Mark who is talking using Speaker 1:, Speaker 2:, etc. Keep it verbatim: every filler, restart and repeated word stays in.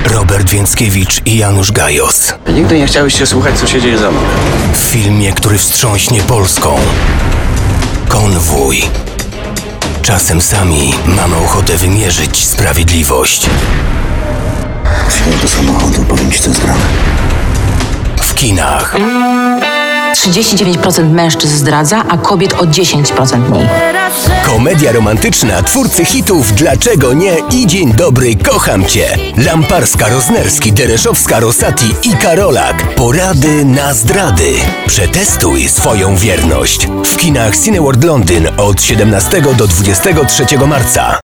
Speaker 1: Robert Więckiewicz i Janusz Gajos.
Speaker 2: Nigdy nie chciałeś słuchać, co się dzieje za mną.
Speaker 1: W filmie, który wstrząśnie Polską. Konwój. Czasem sami mamy ochotę wymierzyć sprawiedliwość.
Speaker 2: Wsiadł do samochodu, powiem ci, co jest grane.
Speaker 1: W kinach.
Speaker 3: trzydzieści dziewięć procent mężczyzn zdradza, a kobiet o dziesięć procent mniej.
Speaker 1: Komedia romantyczna twórcy hitów Dlaczego nie i Dzień dobry, kocham cię. Lamparska, Roznerski, Dereszowska, Rosati i Karolak. Porady na zdrady. Przetestuj swoją wierność. W kinach Cineworld Londyn od siedemnastego do dwudziestego trzeciego marca.